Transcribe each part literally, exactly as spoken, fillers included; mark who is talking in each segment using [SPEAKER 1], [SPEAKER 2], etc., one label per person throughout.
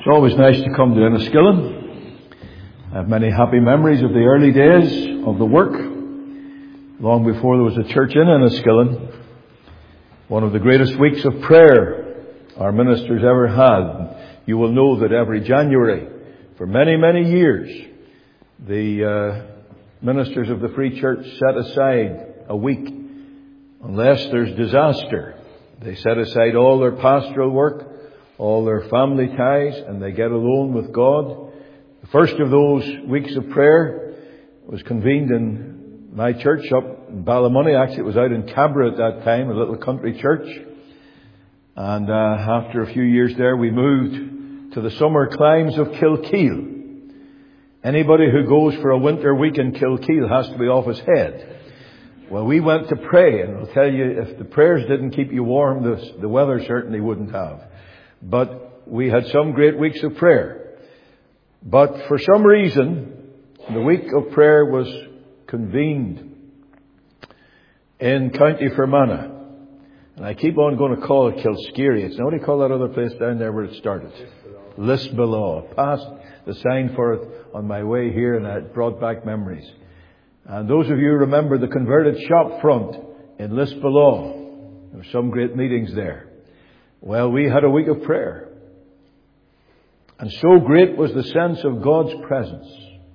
[SPEAKER 1] It's always nice to come to Enniskillen. I have many happy memories of the early days of the work, long before there was a church in Enniskillen. One of the greatest weeks of prayer our ministers ever had. You will know that every January, for many, many years, the uh, ministers of the Free Church set aside a week, unless there's disaster. They set aside all their pastoral work, all their family ties, and they get alone with God. The first of those weeks of prayer was convened in my church up in Ballymoney. Actually, it was out in Cabra at that time, a little country church. And uh, after a few years there, we moved to the summer climes of Kilkeel. Anybody who goes for a winter week in Kilkeel has to be off his head. Well, we went to pray, and I'll tell you, if the prayers didn't keep you warm, the, the weather certainly wouldn't have. But we had some great weeks of prayer. But for some reason, the week of prayer was convened in County Fermanagh. And I keep on going to call it Kilskeery. It's now what do you call that other place down there where it started? Lisbelaw. Passed the sign for it on my way here, and it brought back memories. And those of you who remember the converted shop front in Lisbelaw, there were some great meetings there. Well, we had a week of prayer. And so great was the sense of God's presence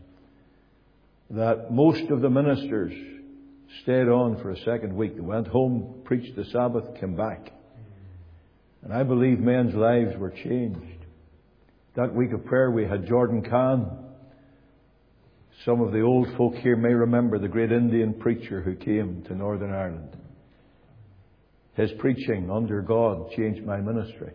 [SPEAKER 1] that most of the ministers stayed on for a second week. They went home, preached the Sabbath, came back. And I believe men's lives were changed. That week of prayer we had Jordan Kahn. Some of the old folk here may remember the great Indian preacher who came to Northern Ireland. His preaching under God changed my ministry.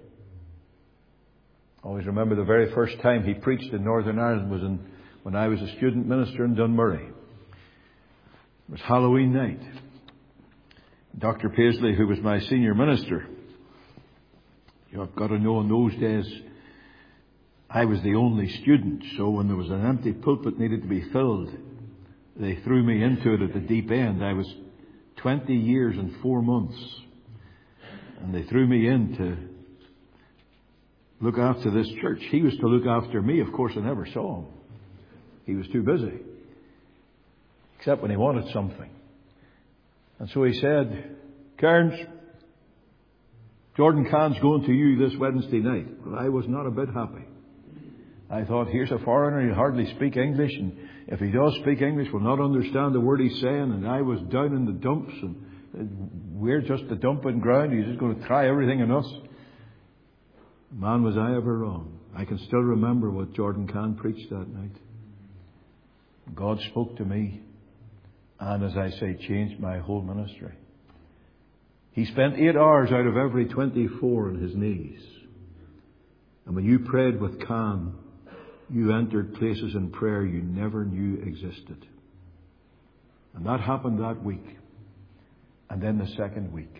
[SPEAKER 1] I always remember the very first time he preached in Northern Ireland was in, when I was a student minister in Dunmurry. It was Halloween night. Doctor Paisley, who was my senior minister, you've got to know in those days I was the only student, so when there was an empty pulpit needed to be filled, they threw me into it at the deep end. I was twenty years and four months. And they threw me in to look after this church. He was to look after me. Of course, I never saw him. He was too busy. Except when he wanted something. And so he said, Cairns, Jordan Kahn's going to you this Wednesday night. Well, I was not a bit happy. I thought, here's a foreigner, he'll hardly speak English. And if he does speak English, we'll not understand the word he's saying. And I was down in the dumps, and we're just a dumping ground. He's just going to try everything in us. Man, was I ever wrong. I can still remember what Jordan Kahn preached that night. God spoke to me. And as I say, changed my whole ministry. He spent eight hours out of every twenty-four on his knees. And when you prayed with Kahn, you entered places in prayer you never knew existed. And that happened that week. And then the second week.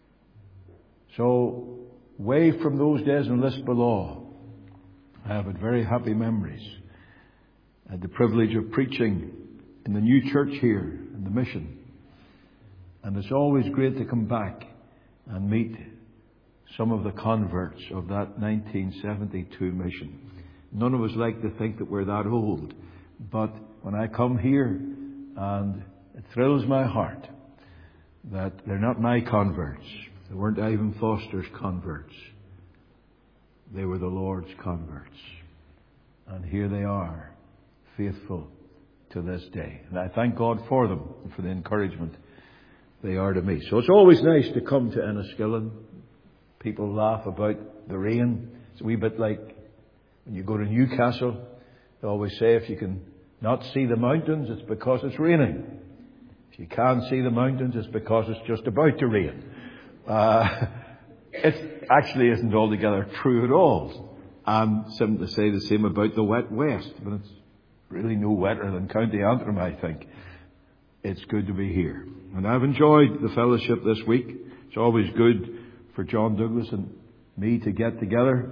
[SPEAKER 1] So, way from those days in Lisbelaw, I have had very happy memories. I had the privilege of preaching in the new church here, in the mission. And it's always great to come back and meet some of the converts of that nineteen seventy-two mission. None of us like to think that we're that old. But when I come here, and it thrills my heart that they're not my converts. They weren't Ivan Foster's converts. They were the Lord's converts. And here they are, faithful to this day. And I thank God for them and for the encouragement they are to me. So it's always nice to come to Enniskillen. People laugh about the rain. It's a wee bit like when you go to Newcastle. They always say if you can not see the mountains, it's because it's raining. If you can't see the mountains, it's because it's just about to rain. Uh, it actually isn't altogether true at all. And some to say the same about the wet west, but it's really no wetter than County Antrim, I think. It's good to be here. And I've enjoyed the fellowship this week. It's always good for John Douglas and me to get together.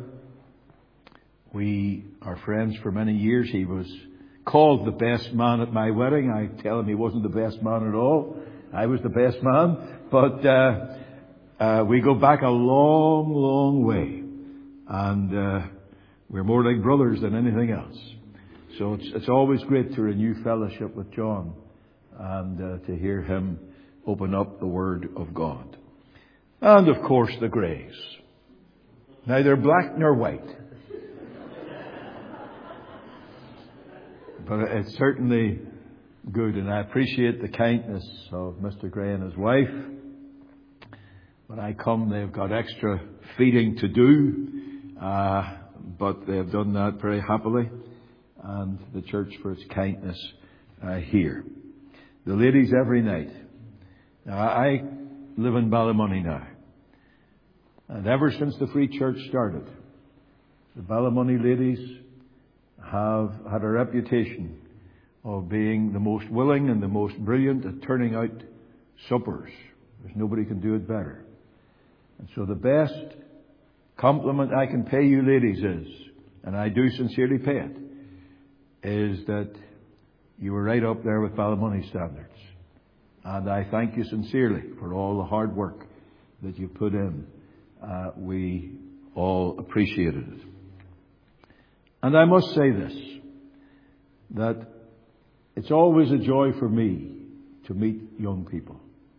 [SPEAKER 1] We are friends for many years. He was called the best man at my wedding. I tell him he wasn't the best man at all. I was the best man. But uh, uh, we go back a long, long way. And uh, We're more like brothers than anything else. So it's, it's always great to renew fellowship with John and uh, to hear him open up the Word of God. And of course the Greys. Neither black nor white. But it's certainly good, and I appreciate the kindness of Mister Gray and his wife. When I come, they've got extra feeding to do, uh, but they've done that very happily, and the church for its kindness uh, here. The ladies every night. Now, I live in Ballymoney now, and ever since the Free Church started, the Ballymoney ladies have had a reputation of being the most willing and the most brilliant at turning out suppers. There's nobody can do it better. And so the best compliment I can pay you ladies is, and I do sincerely pay it, is that you were right up there with Ballymoney standards. And I thank you sincerely for all the hard work that you put in. Uh, we all appreciated it. And I must say this, that it's always a joy for me to meet young people.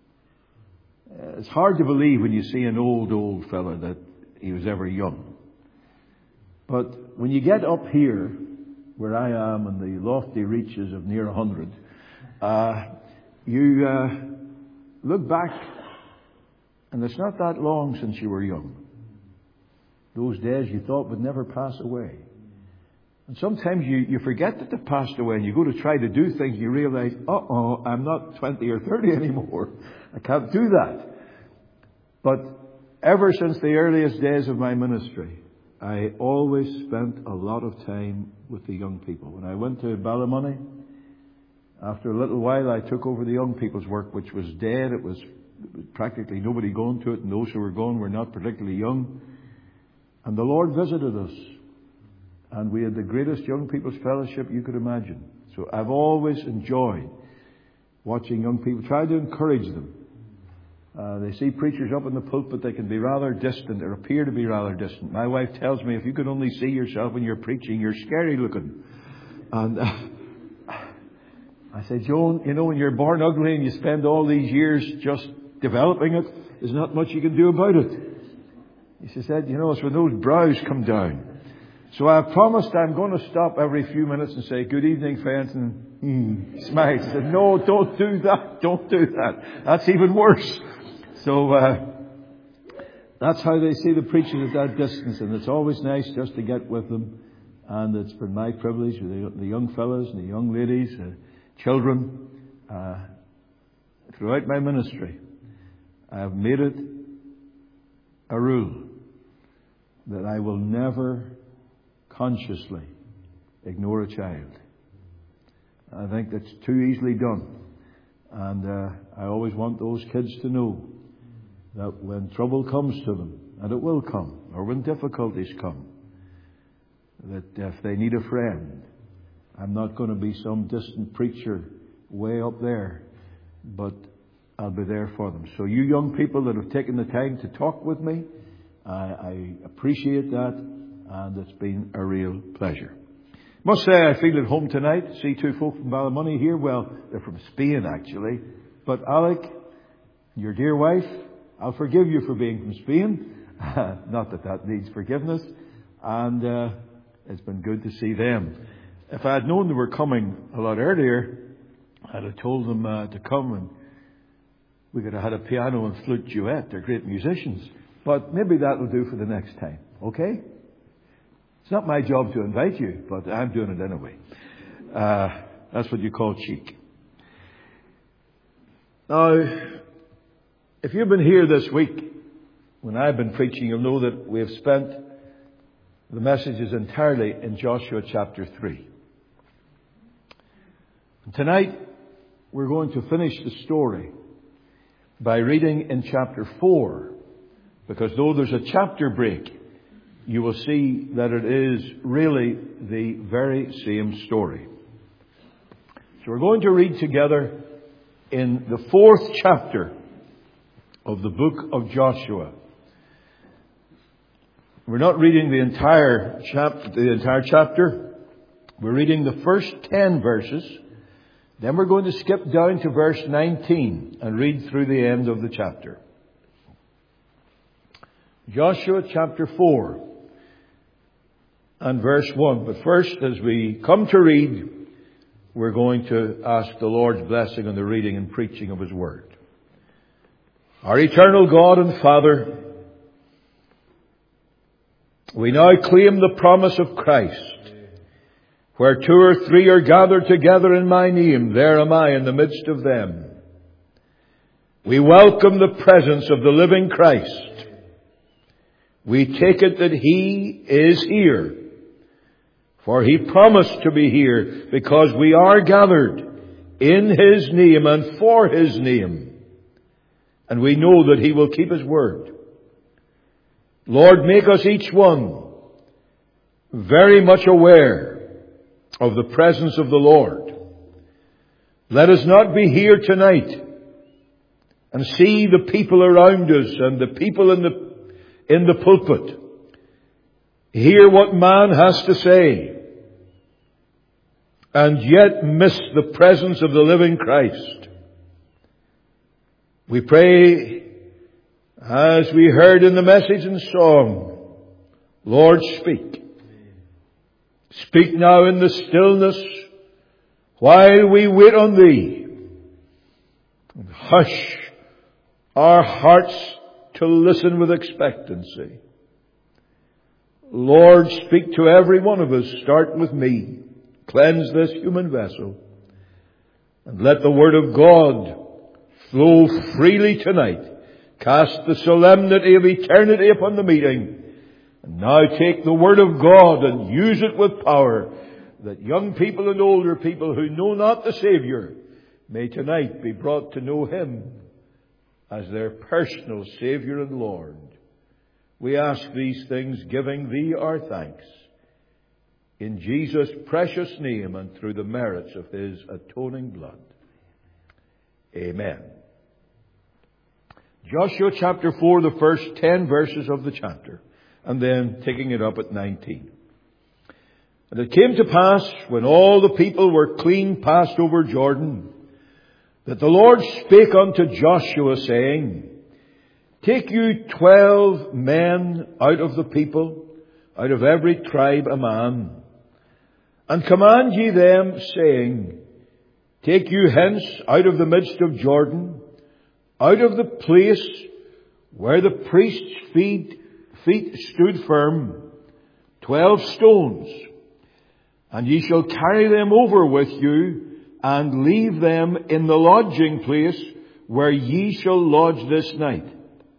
[SPEAKER 1] It's hard to believe when you see an old, old fella that he was ever young. But when you get up here, where I am in the lofty reaches of near a hundred, uh, you uh, look back, and it's not that long since you were young. Those days you thought would never pass away. And sometimes you, you forget that they've passed away, and you go to try to do things, you realize, uh-oh, I'm not twenty or thirty anymore. I can't do that. But ever since the earliest days of my ministry, I always spent a lot of time with the young people. When I went to Ballymoney, after a little while I took over the young people's work, which was dead. It was practically nobody going to it, and those who were going were not particularly young. And the Lord visited us. And we had the greatest young people's fellowship you could imagine. So I've always enjoyed watching young people, try to encourage them. Uh, they see preachers up in the pulpit, they can be rather distant or appear to be rather distant. My wife tells me, if you could only see yourself when you're preaching, you're scary looking. And uh, I say, Joan, you know, when you're born ugly and you spend all these years just developing it, there's not much you can do about it. She said, you know, it's when those brows come down. So I've promised I'm going to stop every few minutes and say, good evening, friends, and mm, smile. She said, no, don't do that. Don't do that. That's even worse. So uh, that's how they see the preaching at that distance. And it's always nice just to get with them. And it's been my privilege with the, the young fellows and the young ladies, uh, children, uh, throughout my ministry. I've made it a rule that I will never consciously ignore a child. I think that's too easily done. And uh, I always want those kids to know that when trouble comes to them, and it will come, or when difficulties come, that if they need a friend, I'm not going to be some distant preacher way up there, but I'll be there for them. So you young people that have taken the time to talk with me, I, I appreciate that. And it's been a real pleasure. Must say I feel at home tonight. See two folk from Ballymoney here. Well, they're from Spain actually. But Alec, your dear wife, I'll forgive you for being from Spain. Not that that needs forgiveness. And uh, it's been good to see them. If I had known they were coming a lot earlier, I'd have told them uh, to come, and we could have had a piano and flute duet. They're great musicians. But maybe that'll do for the next time. Okay? It's not my job to invite you, but I'm doing it anyway. Uh, that's what you call cheek. Now, if you've been here this week, when I've been preaching, you'll know that we have spent the messages entirely in Joshua chapter three. And tonight, we're going to finish the story by reading in chapter four, because though there's a chapter break, you will see that it is really the very same story. So we're going to read together in the fourth chapter of the book of Joshua. We're not reading the entire chap- the entire chapter. We're reading the first ten verses. Then we're going to skip down to verse nineteen and read through the end of the chapter. Joshua chapter four and verse one. But first, as we come to read, we're going to ask the Lord's blessing on the reading and preaching of His Word. Our eternal God and Father, we now claim the promise of Christ. Where two or three are gathered together in my name, there am I in the midst of them. We welcome the presence of the living Christ. We take it that He is here. For He promised to be here because we are gathered in His name and for His name. And we know that He will keep His word. Lord, make us each one very much aware of the presence of the Lord. Let us not be here tonight and see the people around us and the people in the, in the pulpit. Hear what man has to say and yet miss the presence of the living Christ. We pray, as we heard in the message and song, Lord, speak. Speak now in the stillness while we wait on Thee. And hush our hearts to listen with expectancy. Lord, speak to every one of us. Start with me. Cleanse this human vessel. And let the Word of God flow freely tonight. Cast the solemnity of eternity upon the meeting. And now take the Word of God and use it with power, that young people and older people who know not the Saviour may tonight be brought to know Him as their personal Saviour and Lord. We ask these things, giving Thee our thanks, in Jesus' precious name and through the merits of His atoning blood. Amen. Joshua chapter four, the first ten verses of the chapter, and then taking it up at nineteen. And it came to pass, when all the people were clean passed over Jordan, that the Lord spake unto Joshua, saying, Take you twelve men out of the people, out of every tribe a man, and command ye them, saying, Take you hence out of the midst of Jordan, out of the place where the priest's feet, feet stood firm, twelve stones, and ye shall carry them over with you, and leave them in the lodging place where ye shall lodge this night.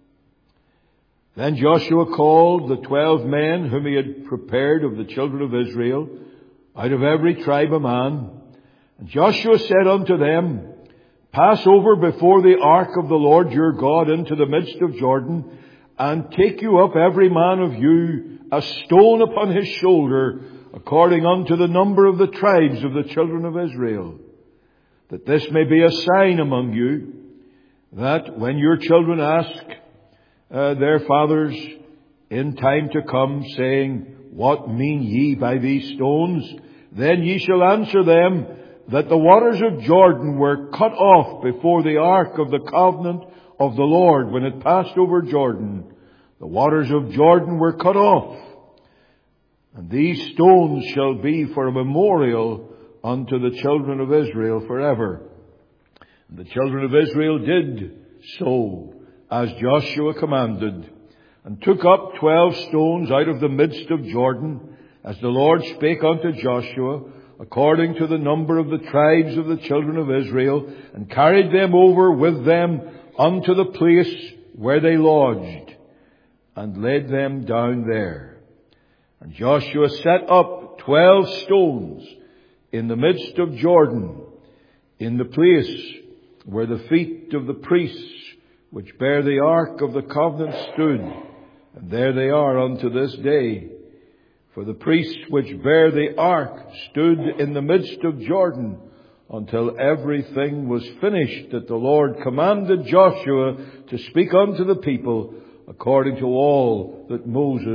[SPEAKER 1] Then Joshua called the twelve men whom he had prepared of the children of Israel, out of every tribe a man. And Joshua said unto them, Pass over before the ark of the Lord your God into the midst of Jordan, and take you up every man of you a stone upon his shoulder, according unto the number of the tribes of the children of Israel, that this may be a sign among you, that when your children ask uh, their fathers in time to come, saying, What mean ye by these stones? Then ye shall answer them, that the waters of Jordan were cut off before the ark of the covenant of the Lord when it passed over Jordan. The waters of Jordan were cut off. And these stones shall be for a memorial unto the children of Israel forever. And the children of Israel did so as Joshua commanded, and took up twelve stones out of the midst of Jordan, as the Lord spake unto Joshua, according to the number of the tribes of the children of Israel, and carried them over with them unto the place where they lodged, and laid them down there. And Joshua set up twelve stones in the midst of Jordan, in the place where the feet of the priests which bear the ark of the covenant stood, and there they are unto this day. For the priests which bear the ark stood in the midst of Jordan until everything was finished that the Lord commanded Joshua to speak unto the people, according to all that Moses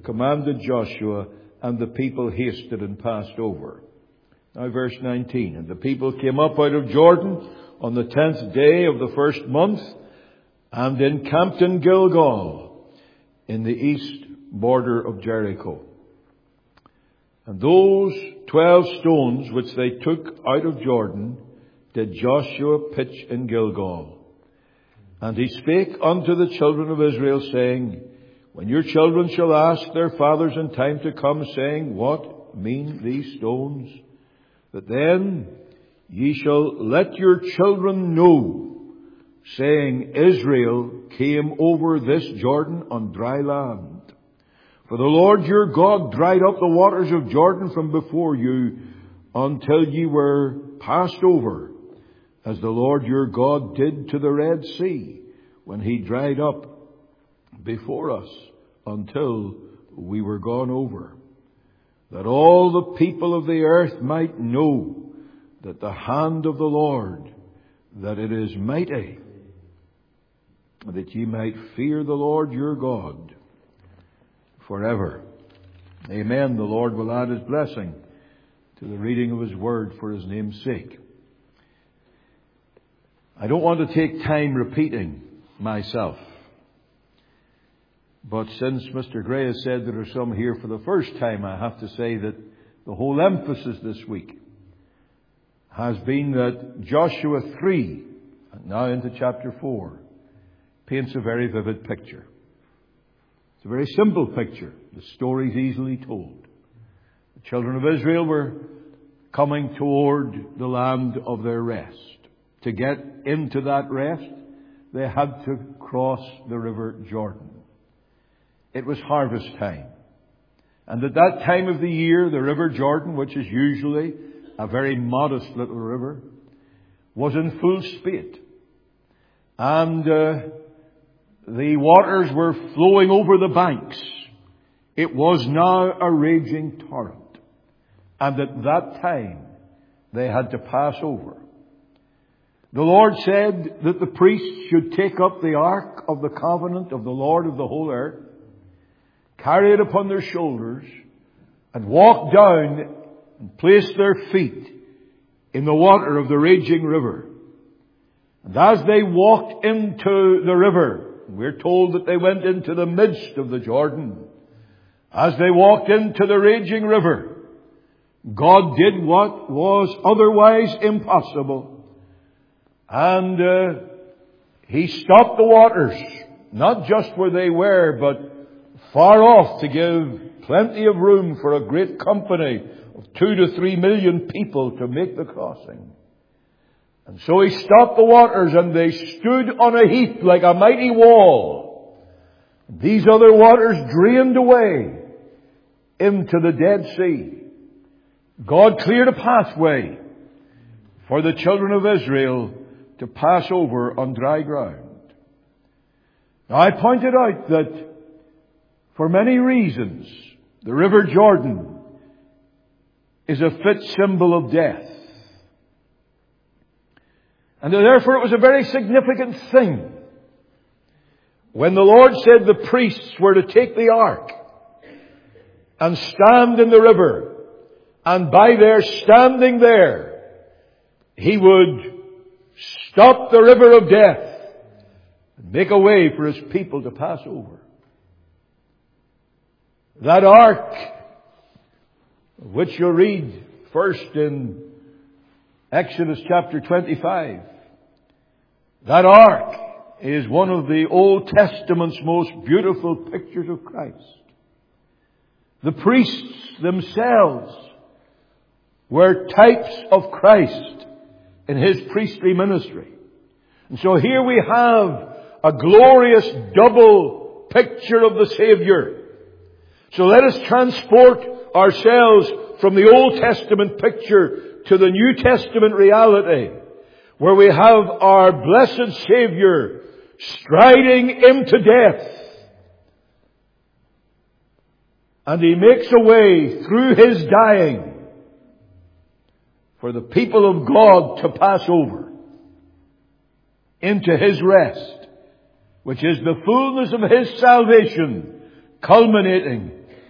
[SPEAKER 1] commanded Joshua, and the people hasted and passed over. Now verse nineteen. And the people came up out of Jordan on the tenth day of the first month, and encamped in Gilgal, in the east border of Jericho. And those twelve stones which they took out of Jordan did Joshua pitch in Gilgal. And he spake unto the children of Israel, saying, When your children shall ask their fathers in time to come, saying, What mean these stones? That then ye shall let your children know, saying, Israel came over this Jordan on dry land. For the Lord your God dried up the waters of Jordan from before you until ye were passed over, as the Lord your God did to the Red Sea, when he dried up before us until we were gone over, that all the people of the earth might know that the hand of the Lord, that it is mighty, that ye might fear the Lord your God forever. Amen. The Lord will add his blessing to the reading of his word for his name's sake. I don't want to take time repeating myself, but since Mister Gray has said there are some here for the first time, I have to say that the whole emphasis this week has been that Joshua three, now into chapter four, paints a very vivid picture. It's a very simple picture. The story's easily told. The children of Israel were coming toward the land of their rest. To get into that rest, they had to cross the river Jordan. It was harvest time. And at that time of the year, the river Jordan, which is usually a very modest little river, was in full spate. And uh, the waters were flowing over the banks. It was now a raging torrent. And at that time, they had to pass over. The Lord said that the priests should take up the ark of the covenant of the Lord of the whole earth, carry it upon their shoulders, and walk down and place their feet in the water of the raging river. And as they walked into the river, we're told that they went into the midst of the Jordan. As they walked into the raging river, God did what was otherwise impossible. And uh, he stopped the waters, not just where they were, but far off, to give plenty of room for a great company of two to three million people to make the crossing. And so he stopped the waters, and they stood on a heap like a mighty wall. These other waters drained away into the Dead Sea. God cleared a pathway for the children of Israel to pass over on dry ground. Now, I pointed out that for many reasons, the River Jordan is a fit symbol of death. And therefore it was a very significant thing when the Lord said the priests were to take the ark and stand in the river, and by their standing there, he would stop the river of death and make a way for his people to pass over. That ark, which you'll read first in Exodus chapter twenty-five, that ark is one of the Old Testament's most beautiful pictures of Christ. The priests themselves were types of Christ in his priestly ministry. And so here we have a glorious double picture of the Savior. So let us transport ourselves from the Old Testament picture to the New Testament reality, where we have our blessed Savior striding into death. And he makes a way through his dying for the people of God to pass over into his rest, which is the fullness of his salvation, culminating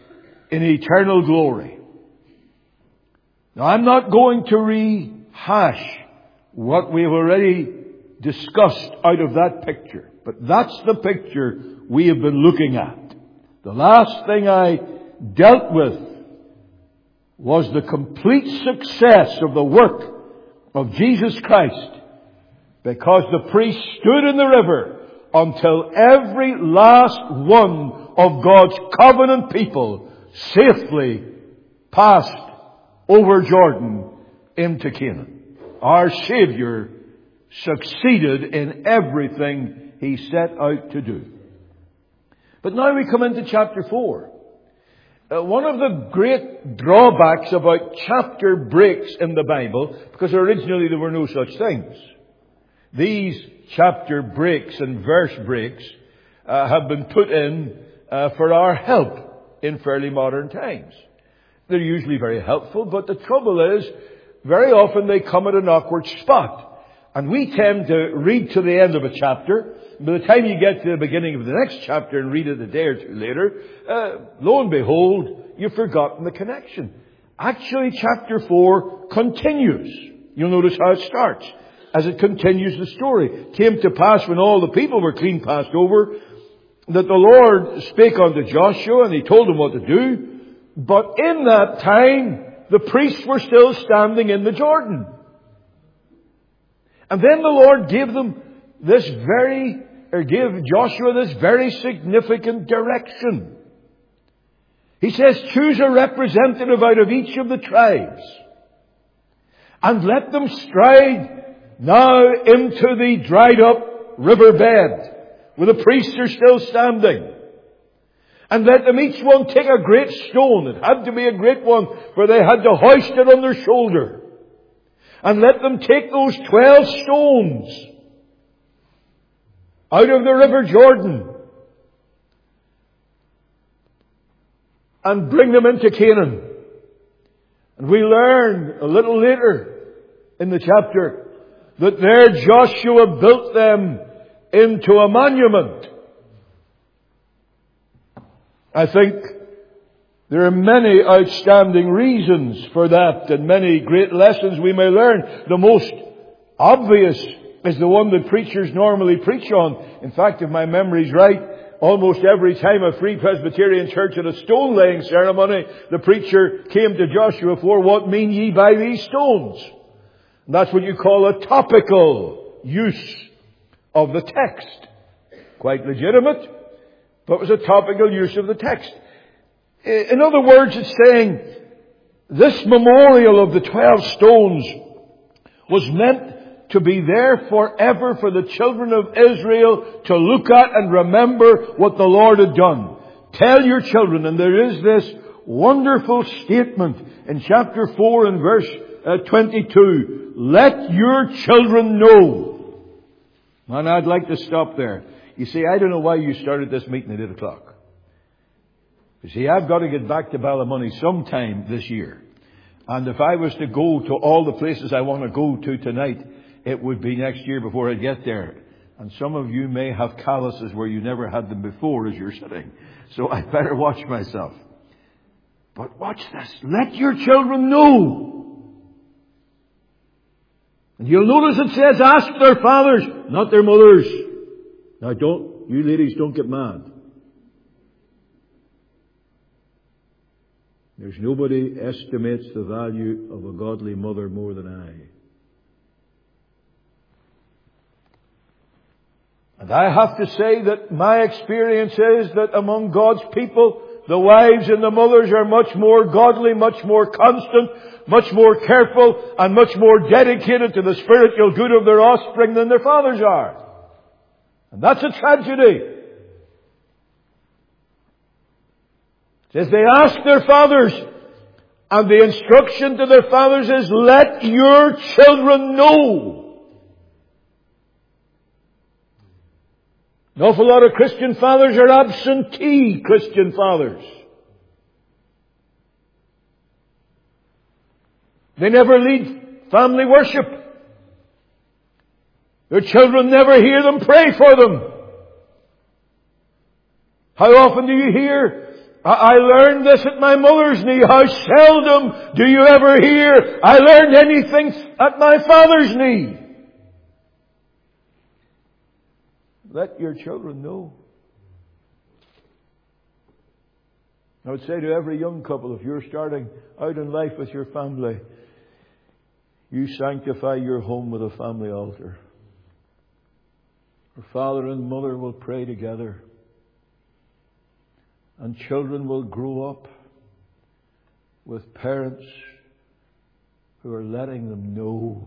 [SPEAKER 1] in eternal glory. Now, I'm not going to rehash what we've already discussed out of that picture, but that's the picture we have been looking at. The last thing I dealt with was the complete success of the work of Jesus Christ, because the priest stood in the river until every last one of God's covenant people safely passed over Jordan into Canaan. Our Savior succeeded in everything He set out to do. But now we come into chapter four. Uh, one of the great drawbacks about chapter breaks in the Bible, because originally there were no such things. These chapter breaks and verse breaks uh, have been put in uh, for our help in fairly modern times. They're usually very helpful, but the trouble is, very often they come at an awkward spot. And we tend to read to the end of a chapter. By the time you get to the beginning of the next chapter and read it a day or two later, uh, lo and behold, you've forgotten the connection. Actually, chapter four continues. You'll notice how it starts. As it continues the story. It came to pass when all the people were clean passed over, that the Lord spake unto Joshua, and He told him what to do. But in that time, the priests were still standing in the Jordan. And then the Lord gave them this very, or gave Joshua this very significant direction. He says, choose a representative out of each of the tribes, and let them stride now into the dried up riverbed, where the priests are still standing. And let them each one take a great stone. It had to be a great one, for they had to hoist it on their shoulder. And let them take those twelve stones out of the river Jordan and bring them into Canaan. And we learn a little later in the chapter that there Joshua built them into a monument. I think there are many outstanding reasons for that, and many great lessons we may learn. The most obvious is the one that preachers normally preach on. In fact, if my memory's right, almost every time a Free Presbyterian church had a stone laying ceremony, the preacher came to Joshua for, what mean ye by these stones? And that's what you call a topical use of the text. Quite legitimate, but it was a topical use of the text. In other words, it's saying this memorial of the twelve stones was meant to be there forever for the children of Israel to look at and remember what the Lord had done. Tell your children, and there is this wonderful statement in chapter four and verse uh, twenty-two. Let your children know. And I'd like to stop there. You see, I don't know why you started this meeting at eight o'clock. You see, I've got to get back to Ballymoney sometime this year. And if I was to go to all the places I want to go to tonight, it would be next year before I get there. And some of you may have calluses where you never had them before as you're sitting. So I better watch myself. But watch this. Let your children know. And you'll notice it says, ask their fathers, not their mothers. Now don't, you ladies don't get mad. There's nobody estimates the value of a godly mother more than I. And I have to say that my experience is that among God's people, the wives and the mothers are much more godly, much more constant, much more careful, and much more dedicated to the spiritual good of their offspring than their fathers are. And that's a tragedy. It says they ask their fathers, and the instruction to their fathers is, let your children know. An awful lot of Christian fathers are absentee Christian fathers. They never lead family worship. Their children never hear them pray for them. How often do you hear I, I learned this at my mother's knee. How seldom do you ever hear, I learned anything at my father's knee. Let your children know. I would say to every young couple, if you're starting out in life with your family, you sanctify your home with a family altar. Your father and mother will pray together. And children will grow up with parents who are letting them know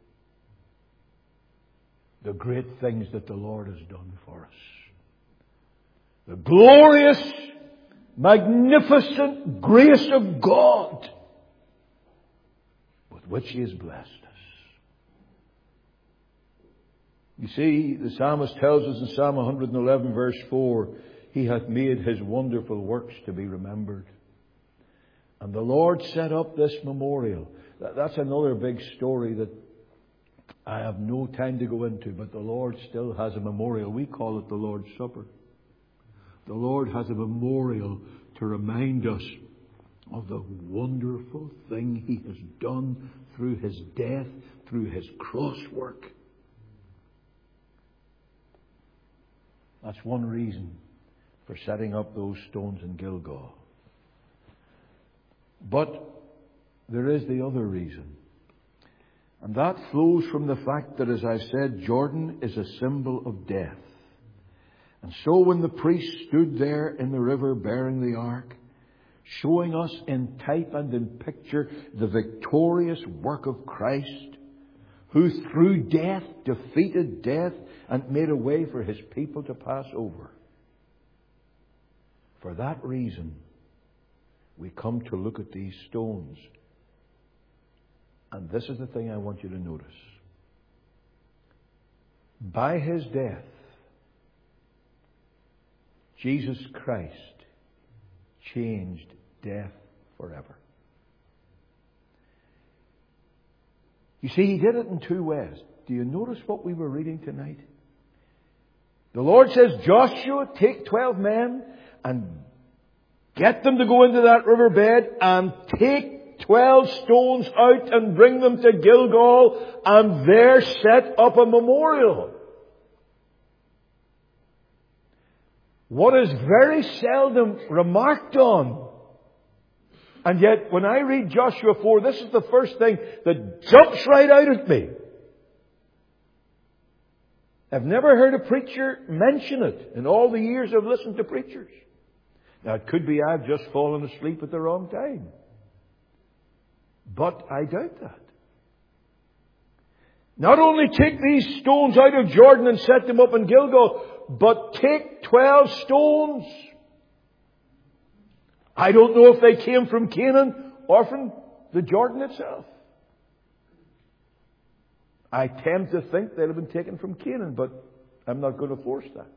[SPEAKER 1] the great things that the Lord has done for us. The glorious, magnificent grace of God with which He has blessed us. You see, the psalmist tells us in Psalm one eleven verse four, He hath made His wonderful works to be remembered. And the Lord set up this memorial. That's another big story that I have no time to go into, but the Lord still has a memorial. We call it the Lord's Supper. The Lord has a memorial to remind us of the wonderful thing He has done through His death, through His cross work. That's one reason for setting up those stones in Gilgal. But there is the other reason. And that flows from the fact that, as I said, Jordan is a symbol of death. And so when the priest stood there in the river bearing the ark, showing us in type and in picture the victorious work of Christ, who through death defeated death and made a way for His people to pass over. For that reason, we come to look at these stones. And this is the thing I want you to notice. By His death, Jesus Christ changed death forever. You see, He did it in two ways. Do you notice what we were reading tonight? The Lord says, Joshua, take twelve men and get them to go into that riverbed and take twelve stones out and bring them to Gilgal and there set up a memorial. What is very seldom remarked on. And yet, when I read Joshua four, this is the first thing that jumps right out at me. I've never heard a preacher mention it in all the years I've listened to preachers. Now, it could be I've just fallen asleep at the wrong time. But I doubt that. Not only take these stones out of Jordan and set them up in Gilgal, but take twelve stones. I don't know if they came from Canaan or from the Jordan itself. I tend to think they'd have been taken from Canaan, but I'm not going to force that.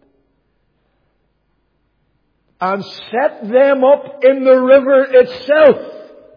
[SPEAKER 1] And set them up in the river itself.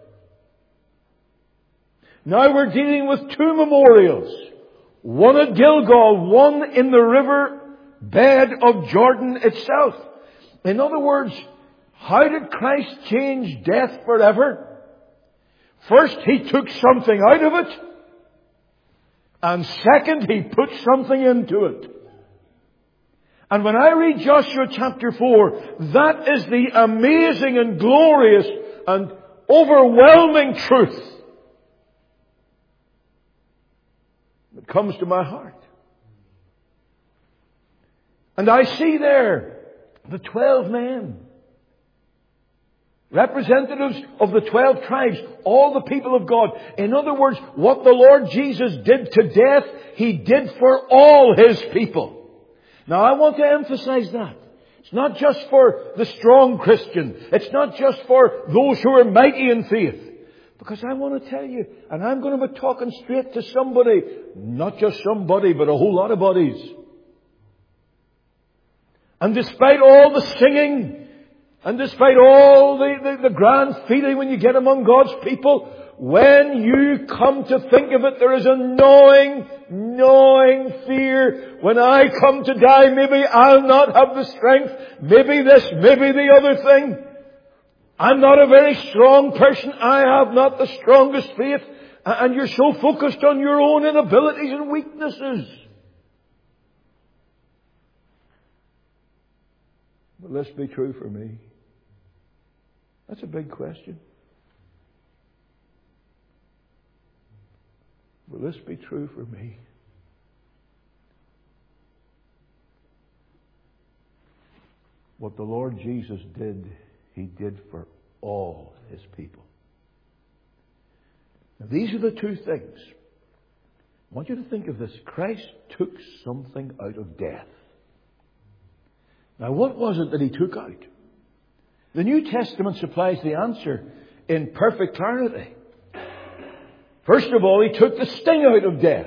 [SPEAKER 1] Now we're dealing with two memorials. One at Gilgal, one in the river bed of Jordan itself. In other words, how did Christ change death forever? First, He took something out of it. And second, He put something into it. And when I read Joshua chapter four, that is the amazing and glorious and overwhelming truth that comes to my heart. And I see there the twelve men, representatives of the twelve tribes, all the people of God. In other words, what the Lord Jesus did to death, He did for all His people. Now I want to emphasize that. It's not just for the strong Christian. It's not just for those who are mighty in faith. Because I want to tell you, and I'm going to be talking straight to somebody, not just somebody, but a whole lot of bodies. And despite all the singing, and despite all the, the, the grand feeling when you get among God's people, when you come to think of it, there is a gnawing, gnawing fear. When I come to die, maybe I'll not have the strength. Maybe this, maybe the other thing. I'm not a very strong person. I have not the strongest faith. And you're so focused on your own inabilities and weaknesses. Will this be true for me? That's a big question. Will this be true for me? What the Lord Jesus did, He did for all His people. Now, these are the two things. I want you to think of this. Christ took something out of death. Now, what was it that He took out? The New Testament supplies the answer in perfect clarity. First of all, He took the sting out of death.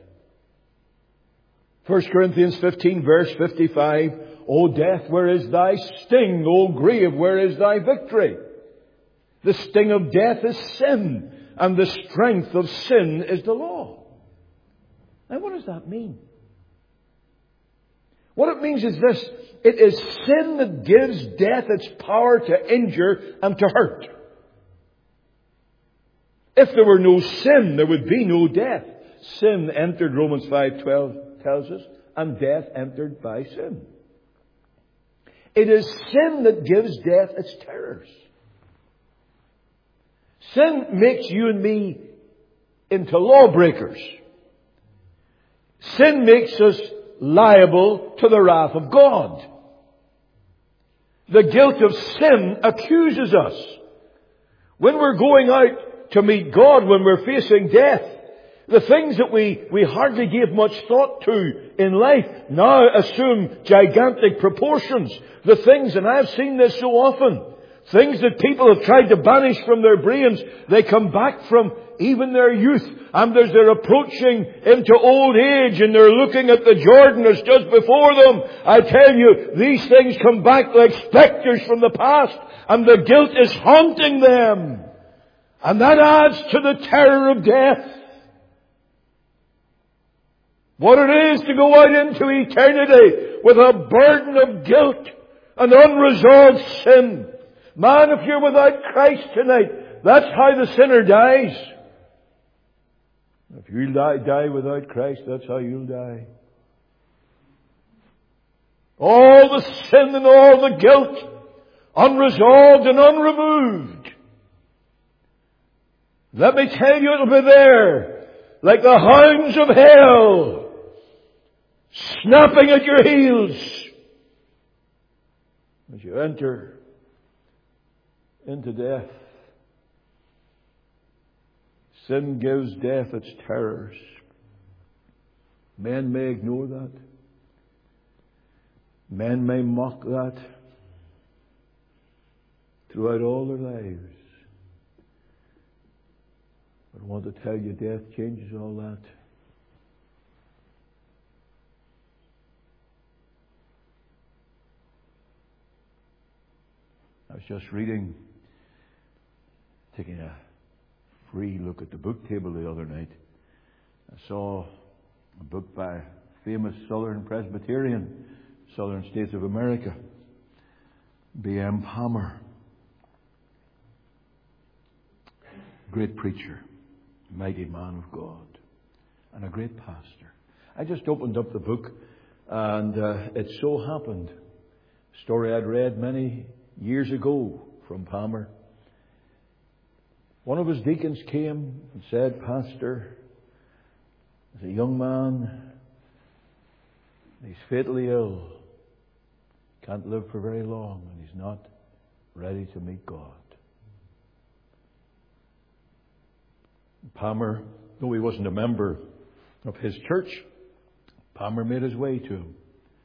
[SPEAKER 1] First Corinthians fifteen, verse fifty-five, O death, where is thy sting? O grave, where is thy victory? The sting of death is sin, and the strength of sin is the law. Now, what does that mean? What it means is this. It is sin that gives death its power to injure and to hurt. If there were no sin, there would be no death. Sin entered, Romans five twelve tells us, and death entered by sin. It is sin that gives death its terrors. Sin makes you and me into lawbreakers. Sin makes us liable to the wrath of God. The guilt of sin accuses us. When we're going out to meet God, when we're facing death, the things that we, we hardly gave much thought to in life now assume gigantic proportions. The things, and I've seen this so often, things that people have tried to banish from their brains, they come back from even their youth. And as they're approaching into old age and they're looking at the Jordan that's just before them, I tell you, these things come back like spectres from the past, and the guilt is haunting them. And that adds to the terror of death. What it is to go out into eternity with a burden of guilt and unresolved sin. Man, if you're without Christ tonight, that's how the sinner dies. If you die, die without Christ, that's how you'll die. All the sin and all the guilt, unresolved and unremoved. Let me tell you, it'll be there, like the hounds of hell, snapping at your heels as you enter into death. Sin gives death its terrors. Men may ignore that. Men may mock that throughout all their lives. But I want to tell you, death changes all that. I was just reading, taking a free look at the book table the other night. I saw a book by a famous Southern Presbyterian, Southern States of America, B M Palmer. Great preacher, mighty man of God, and a great pastor. I just opened up the book, and uh, it so happened, a story I'd read many years ago from Palmer. One of his deacons came and said, Pastor, there's a young man, he's fatally ill, can't live for very long, and he's not ready to meet God. Palmer, though he wasn't a member of his church, Palmer made his way to him.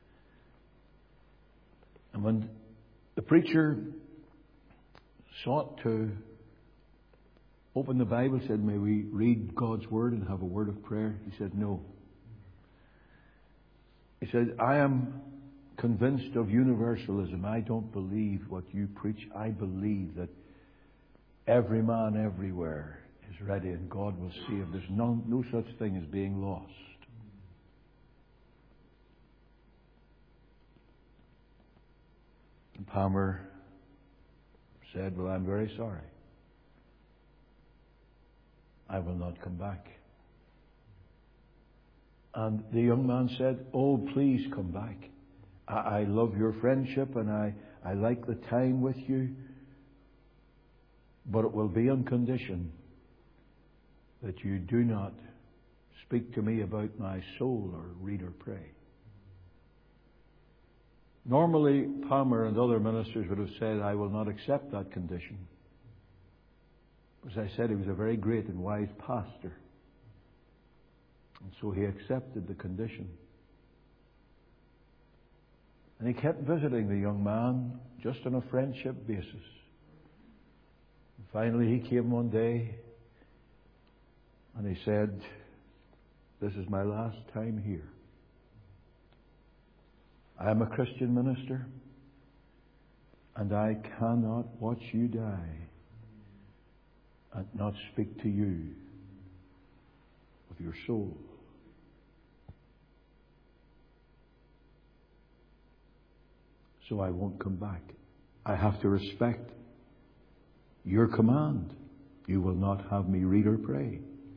[SPEAKER 1] And when the preacher sought to open the Bible, said, may we read God's Word and have a word of prayer? He said, no. He said, I am convinced of universalism. I don't believe what you preach. I believe that every man everywhere is ready and God will save. There's no, no such thing as being lost. And Palmer said, well, I'm very sorry. I will not come back. And the young man said, oh, please come back. I, I love your friendship and I, I like the time with you. But it will be on condition that you do not speak to me about my soul or read or pray. Normally, Palmer and other ministers would have said, I will not accept that condition. As I said, he was a very great and wise pastor. And so he accepted the condition. And he kept visiting the young man just on a friendship basis. And finally, he came one day and he said, this is my last time here. I am a Christian minister, and I cannot watch you die and not speak to you of your soul. So I won't come back. I have to respect your command. You will not have me read or pray.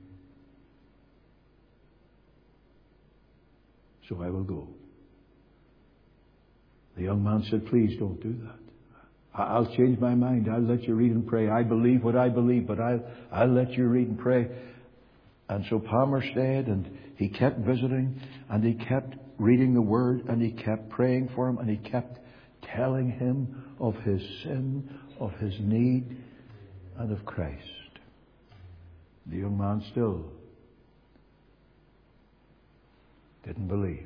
[SPEAKER 1] So I will go. The young man said, please don't do that. I'll change my mind. I'll let you read and pray. I believe what I believe, but I'll, I'll let you read and pray. And so Palmer stayed, and he kept visiting, and he kept reading the Word, and he kept praying for him, and he kept telling him of his sin, of his need, and of Christ. The young man still didn't believe.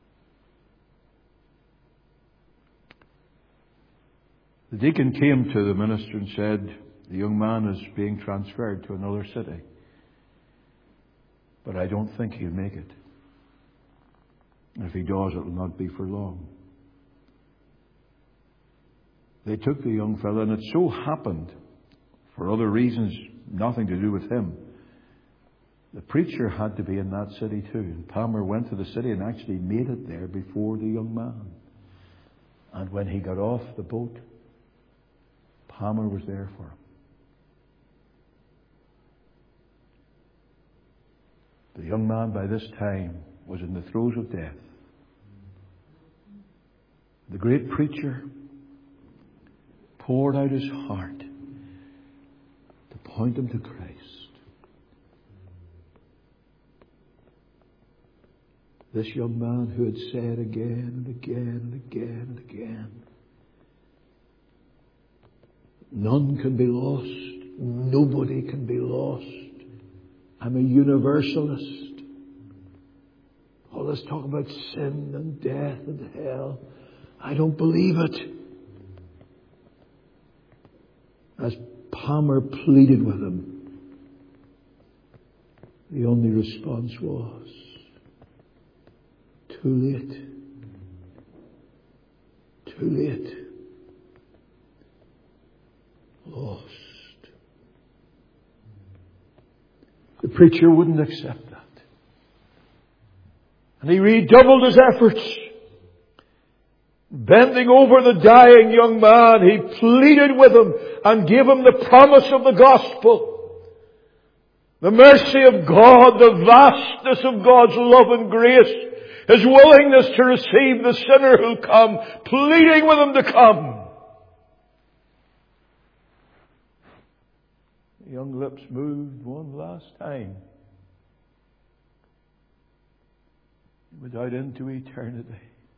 [SPEAKER 1] The deacon came to the minister and said, the young man is being transferred to another city, but I don't think he'll make it. And if he does, it will not be for long. They took the young fellow, and it so happened, for other reasons, nothing to do with him, the preacher had to be in that city too. And Palmer went to the city and actually made it there before the young man. And when he got off the boat, Palmer was there for him. The young man by this time was in the throes of death. The great preacher poured out his heart to point him to Christ. This young man who had said again and again and again and again, none can be lost. Nobody can be lost. I'm a universalist. All this talk about sin and death and hell, I don't believe it. As Palmer pleaded with him, the only response was, too late. Too late. Lost. The preacher wouldn't accept that. And he redoubled his efforts. Bending over the dying young man, he pleaded with him and gave him the promise of the gospel. The mercy of God, the vastness of God's love and grace, His willingness to receive the sinner who'll come, pleading with him to come. The young lips moved one last time. He went out into eternity.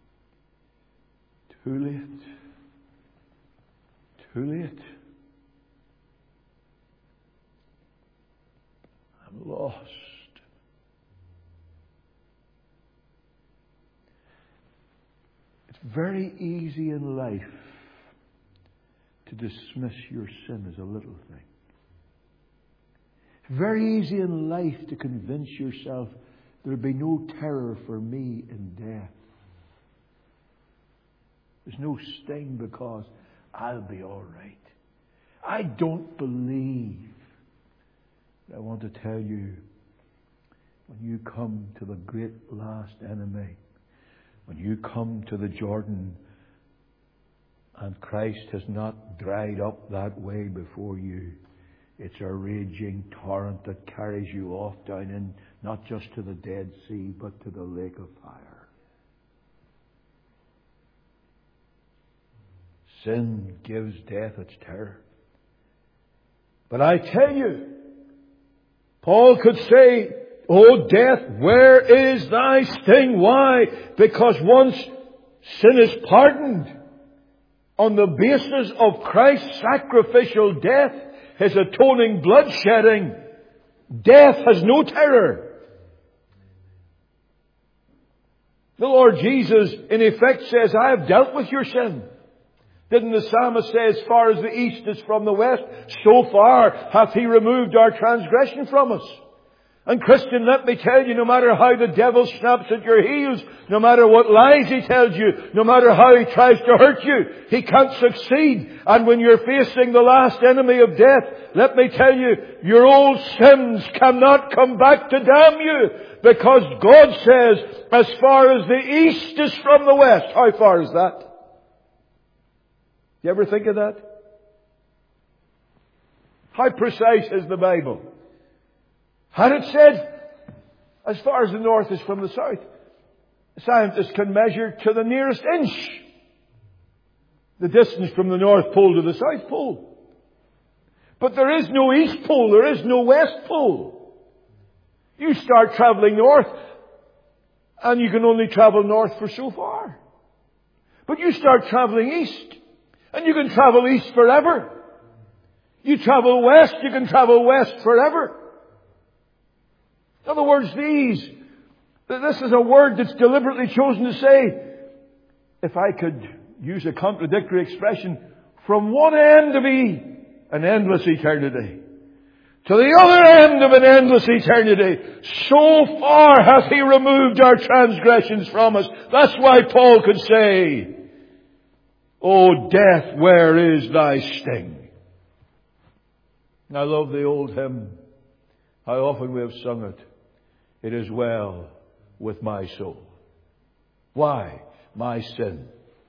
[SPEAKER 1] Too late. Too late. I'm lost. It's very easy in life to dismiss your sin as a little thing. It's very easy in life to convince yourself there'll be no terror for me in death. There's no sting because I'll be all right. I don't believe. But I want to tell you, when you come to the great last enemy, when you come to the Jordan And Christ has not dried up that way before you. It's a raging torrent that carries you off down in, not just to the Dead Sea, but to the lake of fire. Sin gives death its terror. But I tell you, Paul could say, "O death, where is thy sting?" Why? Because once sin is pardoned on the basis of Christ's sacrificial death, His atoning blood shedding, death has no terror. The Lord Jesus, in effect, says, "I have dealt with your sin." Didn't the psalmist say, "As far as the east is from the west, so far hath He removed our transgression from us"? And Christian, let me tell you, no matter how the devil snaps at your heels, no matter what lies he tells you, no matter how he tries to hurt you, he can't succeed. And when you're facing the last enemy of death, let me tell you, your old sins cannot come back to damn you. Because God says, as far as the east is from the west. How far is that? You ever think of that? How precise is the Bible? Had it said, as far as the north is from the south, scientists can measure to the nearest inch the distance from the North Pole to the South Pole. But there is no East Pole, there is no West Pole. You start travelling north, and you can only travel north for so far. But you start travelling east, and you can travel east forever. You travel west, you can travel west forever. In other words, these, this is a word that's deliberately chosen to say, if I could use a contradictory expression, from one end of E, an endless eternity, to the other end of an endless eternity, so far hath He removed our transgressions from us. That's why Paul could say, "O death, where is thy sting?" I love the old hymn. How often we have sung it. "It is well with my soul." Why? My sin.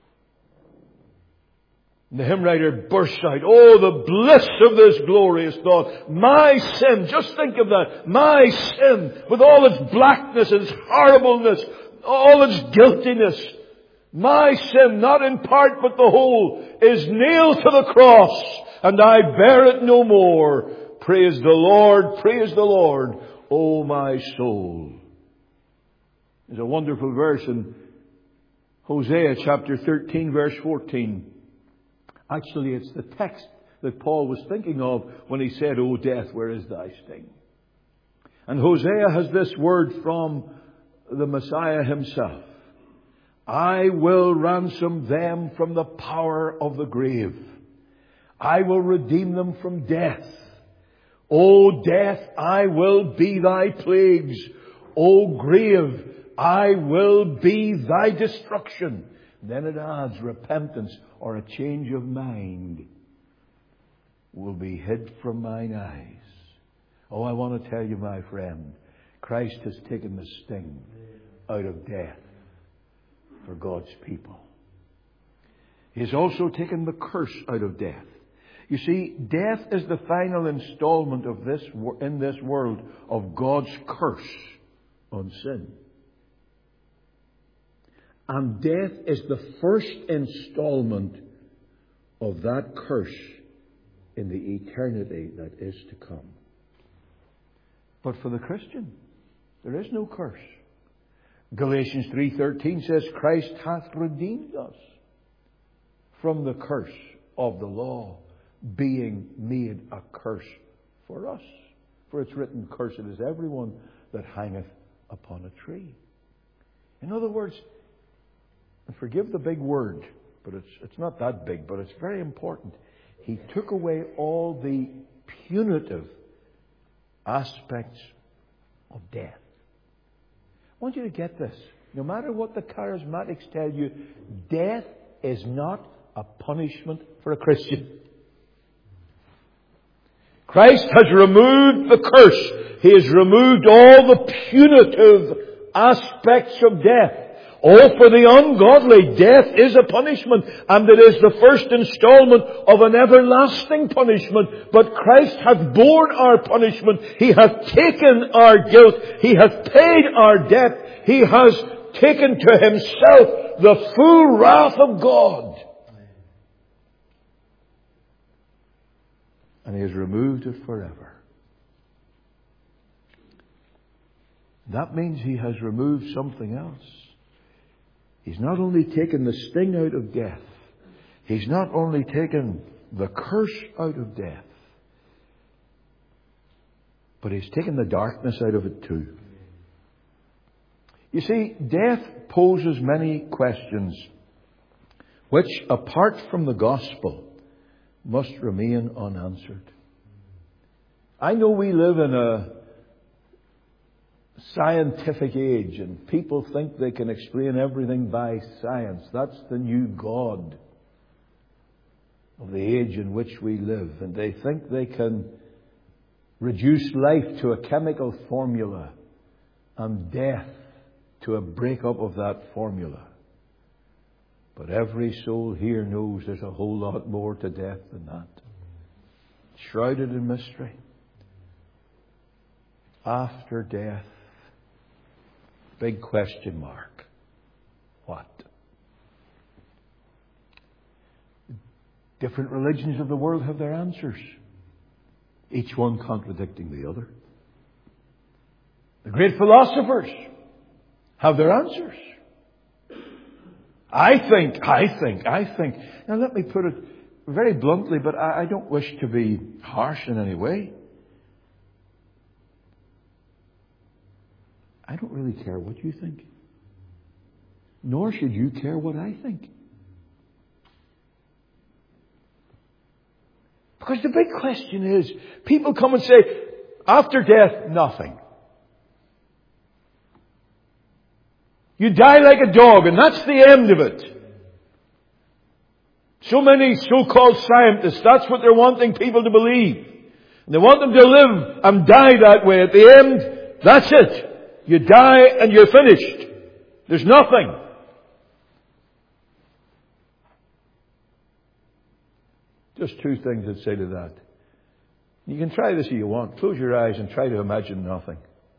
[SPEAKER 1] And the hymn writer bursts out, "Oh, the bliss of this glorious thought. My sin," just think of that. My sin, with all its blackness, its horribleness, all its guiltiness. My sin, not in part but the whole, is nailed to the cross, and I bear it no more. Praise the Lord, praise the Lord, O my soul. There's a wonderful verse in Hosea chapter thirteen, verse fourteen. Actually, it's the text that Paul was thinking of when he said, "O death, where is thy sting?" And Hosea has this word from the Messiah himself. "I will ransom them from the power of the grave. I will redeem them from death. O death, I will be thy plagues. O grave, I will be thy destruction." Then it adds, repentance or a change of mind will be hid from mine eyes. Oh, I want to tell you, my friend, Christ has taken the sting out of death for God's people. He has also taken the curse out of death. You see, death is the final installment of this in this world of God's curse on sin. And death is the first installment of that curse in the eternity that is to come. But for the Christian, there is no curse. Galatians three thirteen says, "Christ hath redeemed us from the curse of the law, being made a curse for us. For it's written, Cursed is everyone that hangeth upon a tree." In other words, and forgive the big word, but it's, it's not that big, but it's very important. He took away all the punitive aspects of death. I want you to get this. No matter what the charismatics tell you, death is not a punishment for a Christian. Christ has removed the curse. He has removed all the punitive aspects of death. Oh, for the ungodly, death is a punishment, and it is the first installment of an everlasting punishment. But Christ hath borne our punishment. He hath taken our guilt. He hath paid our debt. He has taken to Himself the full wrath of God. And He has removed it forever. That means He has removed something else. He's not only taken the sting out of death, He's not only taken the curse out of death, but He's taken the darkness out of it too. You see, death poses many questions which, apart from the gospel, must remain unanswered. I know we live in a scientific age, and people think they can explain everything by science. That's the new God of the age in which we live. And they think they can reduce life to a chemical formula and death to a breakup of that formula. But every soul here knows there's a whole lot more to death than that. Shrouded in mystery. After death. Big question mark. What? Different religions of the world have their answers. Each one contradicting the other. The great philosophers have their answers. I think, I think, I think. Now let me put it very bluntly, but I, I don't wish to be harsh in any way. I don't really care what you think. Nor should you care what I think. Because the big question is, people come and say, after death, nothing. You die like a dog, and that's the end of it. So many so-called scientists, that's what they're wanting people to believe. And they want them to live and die that way. At the end, that's it. You die and you're finished. There's nothing. Just two things I'd say to that. You can try this if you want. Close your eyes and try to imagine nothing.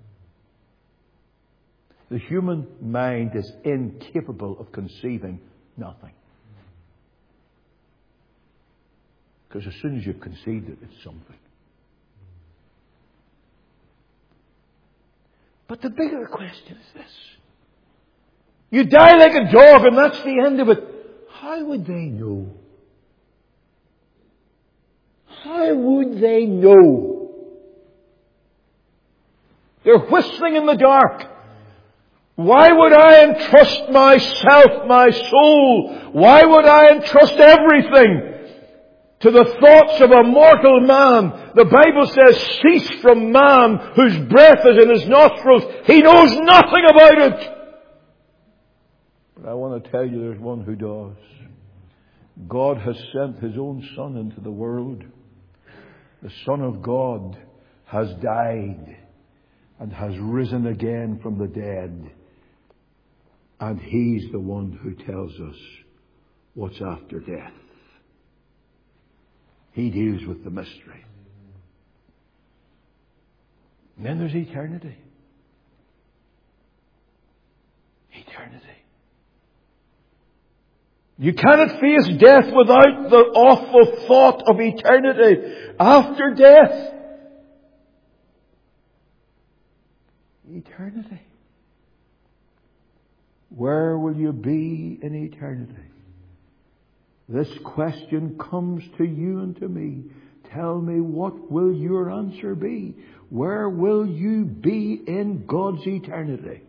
[SPEAKER 1] The human mind is incapable of conceiving nothing. Because as soon as you've conceived it, it's something. But the bigger question is this. You die like a dog and that's the end of it. How would they know? How would they know? They're whistling in the dark. Why would I entrust myself, my soul? Why would I entrust everything to the thoughts of a mortal man? The Bible says, cease from man whose breath is in his nostrils. He knows nothing about it. But I want to tell you there's one who does. God has sent His own Son into the world. The Son of God has died and has risen again from the dead. And He's the one who tells us what's after death. He deals with the mystery. And then there's eternity. Eternity. You cannot face death without the awful thought of eternity. After death. Eternity. Where will you be in eternity? This question comes to you and to me. Tell me, what will your answer be? Where will you be in God's eternity?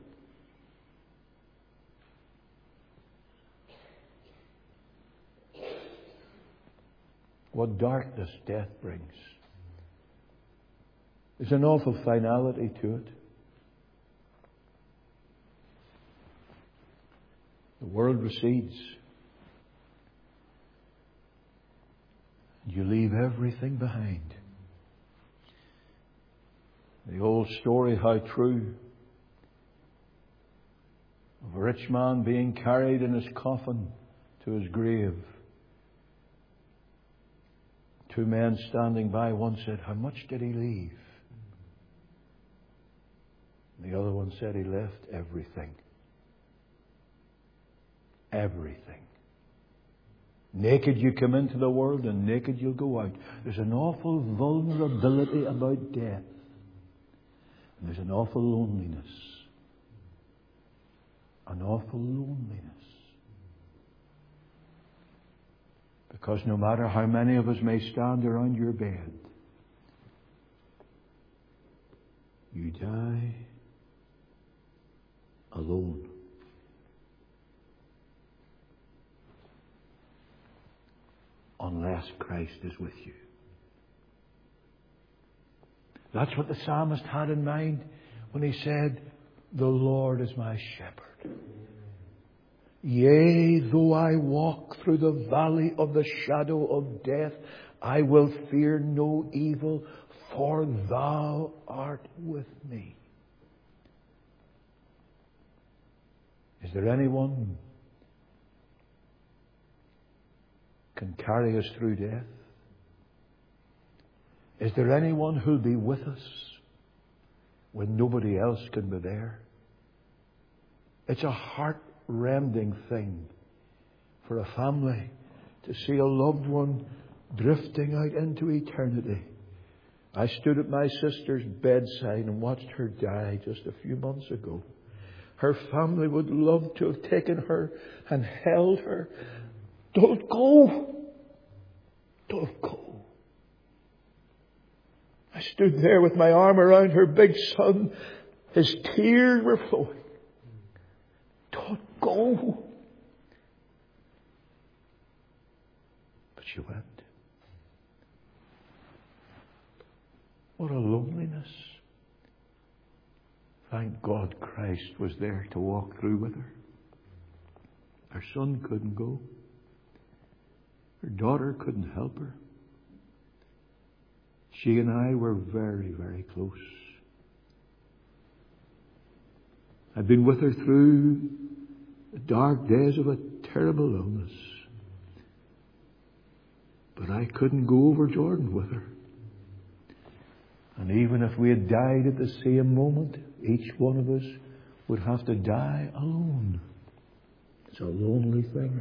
[SPEAKER 1] What darkness death brings. There's an awful finality to it. The world recedes. You leave everything behind. The old story, how true, of a rich man being carried in his coffin to his grave. Two men standing by. One said, "How much did he leave?" The other one said, "He left everything." Everything. Naked you come into the world and naked you'll go out. There's an awful vulnerability about death. And there's an awful loneliness. An awful loneliness. Because no matter how many of us may stand around your bed, you die alone. Unless Christ is with you. That's what the psalmist had in mind when he said, "The Lord is my shepherd. Yea, though I walk through the valley of the shadow of death, I will fear no evil, for thou art with me." Is there anyone can carry us through death? Is there anyone who'll be with us when nobody else can be there? It's a heart-rending thing for a family to see a loved one drifting out into eternity. I stood at my sister's bedside and watched her die just a few months ago. Her family would love to have taken her and held her. Don't go. Don't go. I stood there with my arm around her big son. His tears were flowing. Don't go. But she went. What a loneliness. Thank God Christ was there to walk through with her. Her son couldn't go. Her daughter couldn't help her. She and I were very, very close. I've been with her through the dark days of a terrible illness. But I couldn't go over Jordan with her. And even if we had died at the same moment, each one of us would have to die alone. It's a lonely thing.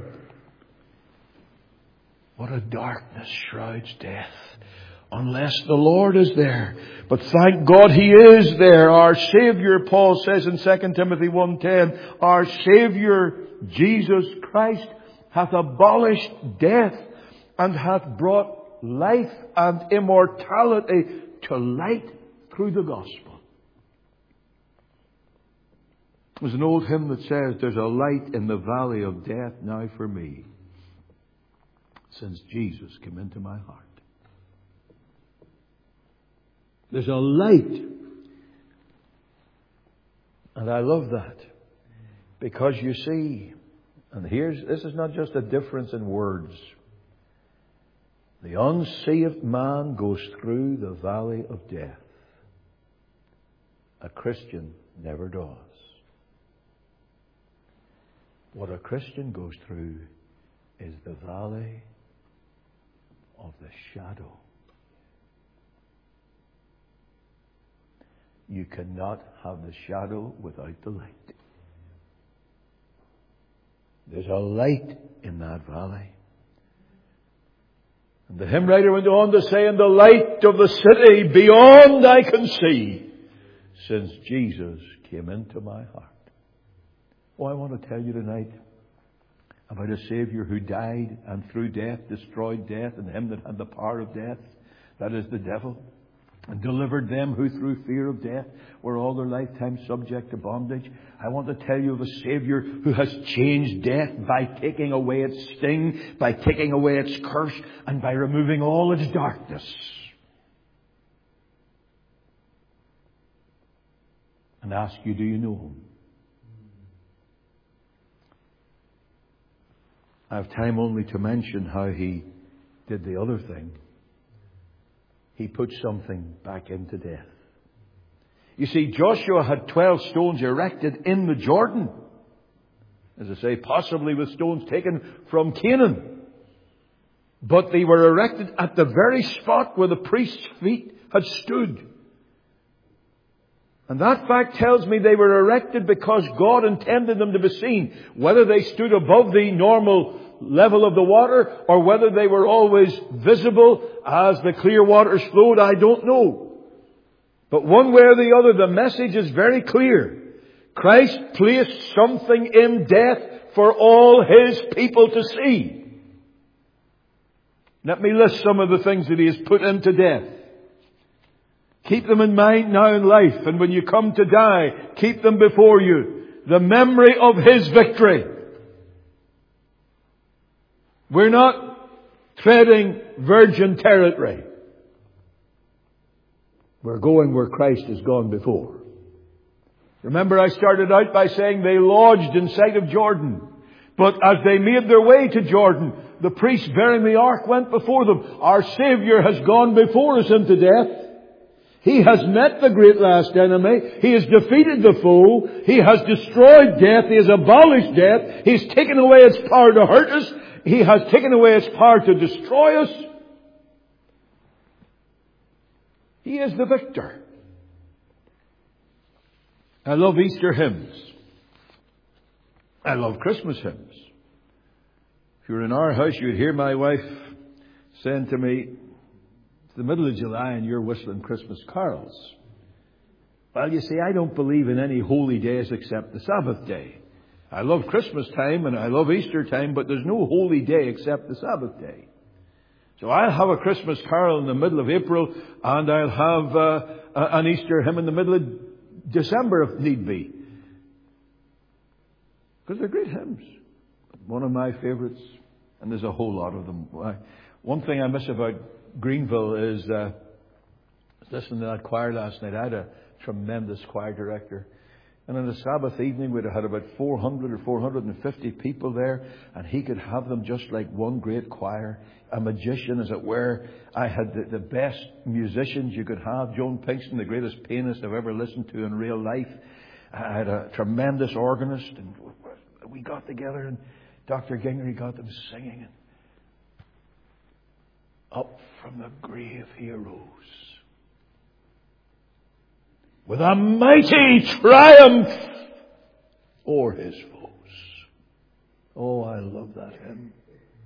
[SPEAKER 1] What a darkness shrouds death, unless the Lord is there. But thank God He is there. Our Saviour, Paul says in Second Timothy one ten, our Saviour, Jesus Christ, hath abolished death and hath brought life and immortality to light through the gospel. There's an old hymn that says, "There's a light in the valley of death now for me, since Jesus came into my heart." There's a light. And I love that. Because you see, and here's, this is not just a difference in words. The unsaved man goes through the valley of death. A Christian never does. What a Christian goes through is the valley of the shadow. You cannot have the shadow without the light. There's a light in that valley. And the hymn writer went on to say, "In the light of the city beyond I can see, since Jesus came into my heart." Oh, I want to tell you tonight about a Saviour who died and through death destroyed death, and him that had the power of death, that is the devil, and delivered them who through fear of death were all their lifetime subject to bondage. I want to tell you of a Saviour who has changed death by taking away its sting, by taking away its curse, and by removing all its darkness. And ask you, do you know Him? I have time only to mention how He did the other thing. He put something back into death. You see, Joshua had twelve stones erected in the Jordan. As I say, possibly with stones taken from Canaan. But they were erected at the very spot where the priest's feet had stood. And that fact tells me they were erected because God intended them to be seen. Whether they stood above the normal level of the water or whether they were always visible as the clear waters flowed, I don't know. But one way or the other, the message is very clear. Christ placed something in death for all His people to see. Let me list some of the things that He has put into death. Keep them in mind now in life, and when you come to die, keep them before you. The memory of His victory. We're not treading virgin territory. We're going where Christ has gone before. Remember, I started out by saying they lodged in sight of Jordan. But as they made their way to Jordan, the priest bearing the ark went before them. Our Savior has gone before us into death. He has met the great last enemy. He has defeated the foe. He has destroyed death. He has abolished death. He's taken away its power to hurt us. He has taken away its power to destroy us. He is the victor. I love Easter hymns. I love Christmas hymns. If you were in our house, you would hear my wife saying to me, it's the middle of July and you're whistling Christmas carols. Well, you see, I don't believe in any holy days except the Sabbath day. I love Christmas time and I love Easter time, but there's no holy day except the Sabbath day. So I'll have a Christmas carol in the middle of April and I'll have uh, an Easter hymn in the middle of December if need be. Because they're great hymns. One of my favourites, and there's a whole lot of them. One thing I miss about Greenville is, uh, I was listening to that choir last night. I had a tremendous choir director. And on a Sabbath evening, we'd have had about four hundred or four hundred fifty people there. And he could have them just like one great choir. A magician, as it were. I had the, the best musicians you could have. Joan Pinkston, the greatest pianist I've ever listened to in real life. I had a tremendous organist. And we got together and Doctor Gingery got them singing. And up from the grave he arose with a mighty triumph o'er his foes. Oh, I love that hymn.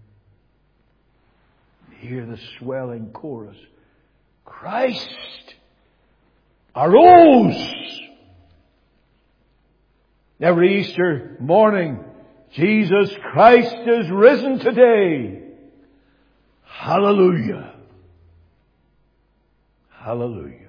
[SPEAKER 1] Hear the swelling chorus. Christ arose. Every Easter morning, Jesus Christ is risen today. Hallelujah. Hallelujah.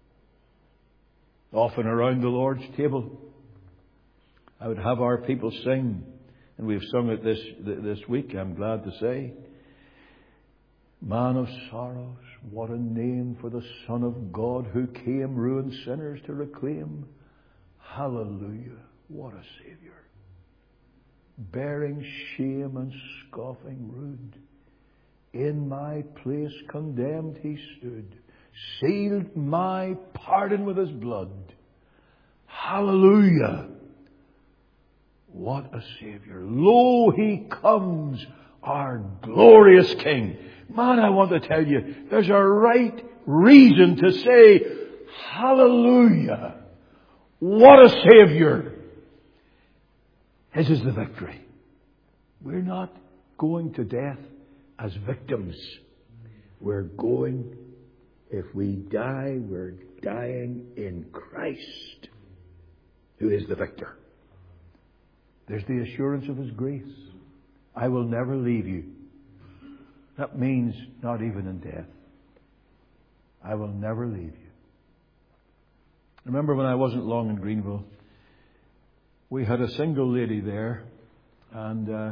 [SPEAKER 1] Often around the Lord's table, I would have our people sing, and we've sung it this this week, I'm glad to say. Man of sorrows, what a name for the Son of God who came ruined sinners to reclaim. Hallelujah. What a Saviour. Bearing shame and scoffing rude. In my place condemned he stood. Sealed my pardon with his blood. Hallelujah. What a Saviour. Lo, he comes, our glorious King. Man, I want to tell you, there's a right reason to say, hallelujah. What a Saviour. His is the victory. We're not going to death as victims. We're going, if we die, we're dying in Christ, who is the victor. There's the assurance of His grace. I will never leave you. That means not even in death. I will never leave you. Remember when I wasn't long in Greenville, we had a single lady there, and uh,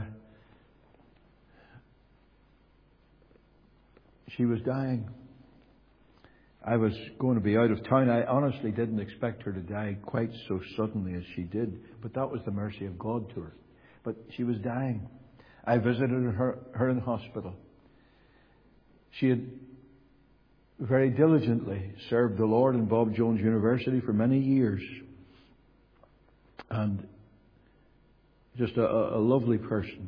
[SPEAKER 1] she was dying. I was going to be out of town. I honestly didn't expect her to die quite so suddenly as she did, but that was the mercy of God to her. But she was dying. I visited her, her in the hospital. She had very diligently served the Lord in Bob Jones University for many years. And Just a, a lovely person.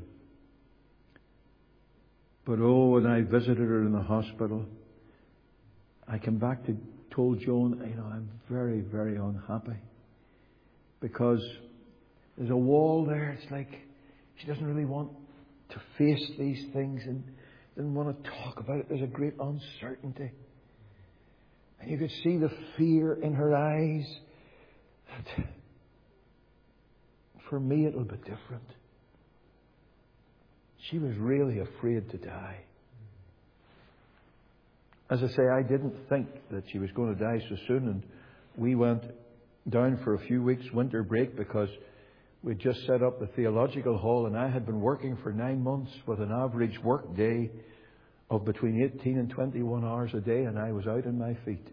[SPEAKER 1] But oh, when I visited her in the hospital, I came back to told Joan, you know, I'm very, very unhappy. Because there's a wall there. It's like she doesn't really want to face these things and doesn't want to talk about it. There's a great uncertainty. And you could see the fear in her eyes. For me, it'll be different. She was really afraid to die. As I say, I didn't think that she was going to die so soon, and we went down for a few weeks winter break because we'd just set up the theological hall, and I had been working for nine months with an average work day of between eighteen and twenty-one hours a day, and I was out on my feet.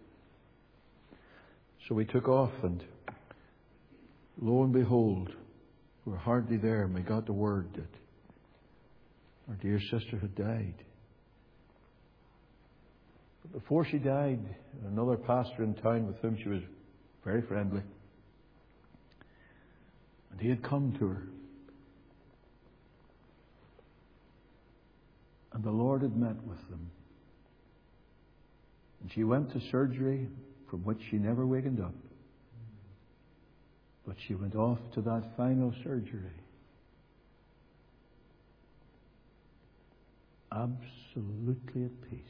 [SPEAKER 1] So we took off, and lo and behold, we were hardly there, and we got the word that our dear sister had died. But before she died, another pastor in town with whom she was very friendly, and he had come to her. And the Lord had met with them. And she went to surgery from which she never wakened up. But she went off to that final surgery absolutely at peace.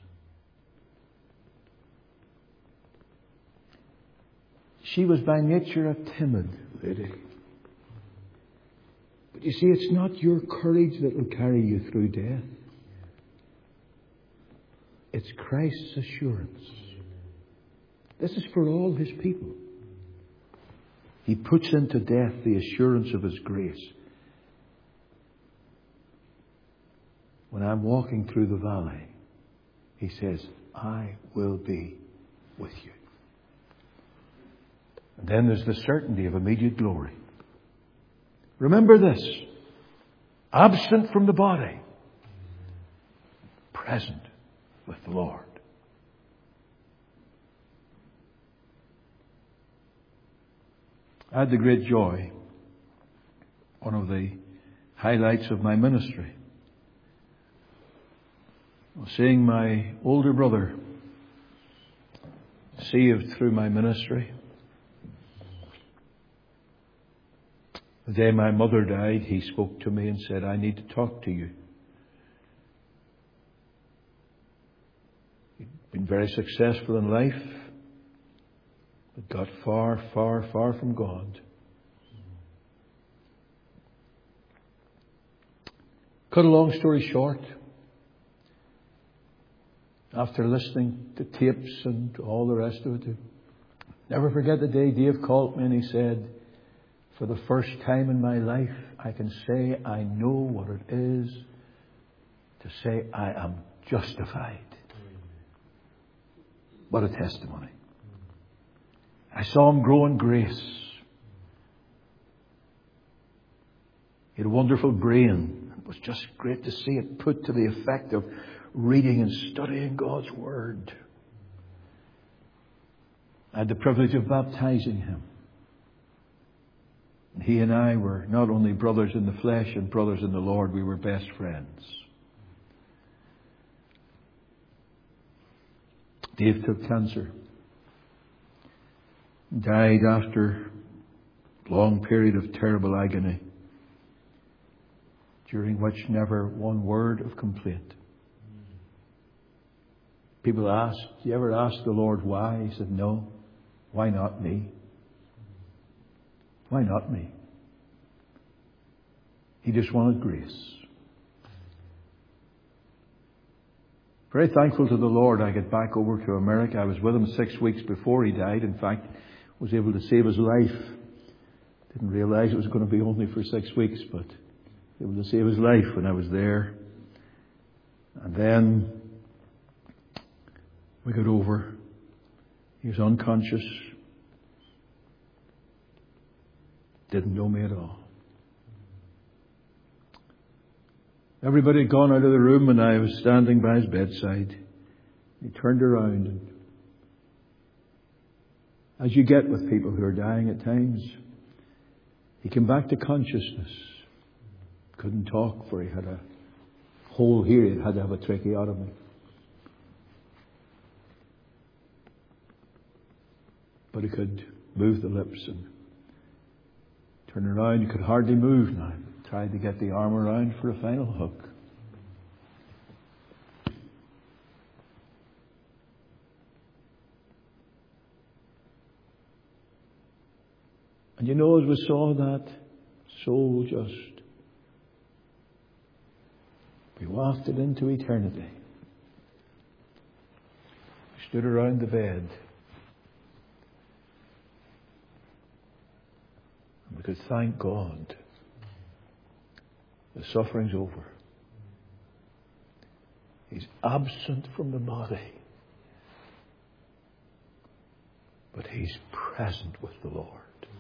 [SPEAKER 1] She was by nature a timid lady. But you see, it's not your courage that will carry you through death. It's Christ's assurance. This is for all His people. He puts into death the assurance of His grace. When I'm walking through the valley, He says, I will be with you. And then there's the certainty of immediate glory. Remember this. Absent from the body, present with the Lord. I had the great joy, one of the highlights of my ministry, of seeing my older brother saved through my ministry. The day my mother died, he spoke to me and said, I need to talk to you. He'd been very successful in life, but got far, far, far from God. Cut a long story short, after listening to tapes and all the rest of it, never forget the day Dave called me and he said, for the first time in my life, I can say I know what it is to say I am justified. What a testimony. I saw him grow in grace. He had a wonderful brain. It was just great to see it put to the effect of reading and studying God's Word. I had the privilege of baptizing him. He and I were not only brothers in the flesh and brothers in the Lord, we were best friends. Dave took cancer. Died after a long period of terrible agony, during which never one word of complaint. People asked, do you ever ask the Lord why? He said, no. Why not me? Why not me? He just wanted grace. Very thankful to the Lord I got back over to America. I was with him six weeks before he died. In fact, was able to save his life. Didn't realize it was going to be only for six weeks, but able to save his life when I was there. And then we got over. He was unconscious. Didn't know me at all. Everybody had gone out of the room and I was standing by his bedside. He turned around and, as you get with people who are dying at times, he came back to consciousness. Couldn't talk, for he had a hole here. He had to have a tracheotomy. But he could move the lips and turn around. He could hardly move now. Tried to get the arm around for a final hug. And you know, as we saw that soul just be wafted into eternity, we stood around the bed. And we could thank God. The suffering's over. He's absent from the body, but he's present with the Lord.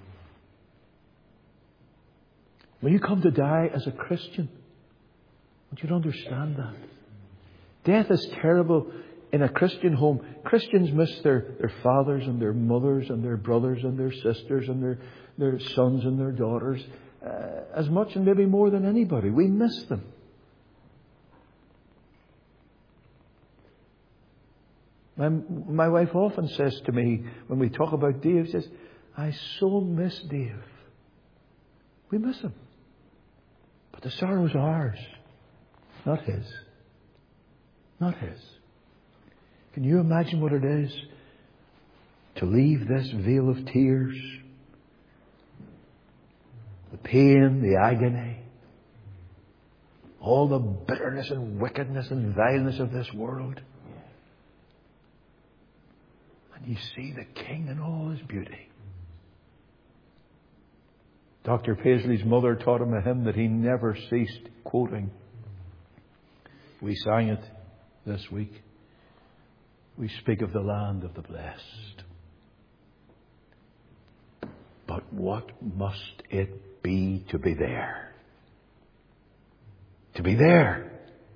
[SPEAKER 1] When you come to die as a Christian, I want you to understand that. Death is terrible in a Christian home. Christians miss their, their fathers and their mothers and their brothers and their sisters and their, their sons and their daughters uh, as much and maybe more than anybody. We miss them. My, my wife often says to me when we talk about Dave, she says, I so miss Dave. We miss him. But the sorrow's ours, not his. Not his. Can you imagine what it is to leave this vale of tears? The pain, the agony, all the bitterness and wickedness and vileness of this world. And you see the King in all his beauty. Doctor Paisley's mother taught him a hymn that he never ceased quoting. We sang it this week. We speak of the land of the blessed. But what must it be to be there? To be there.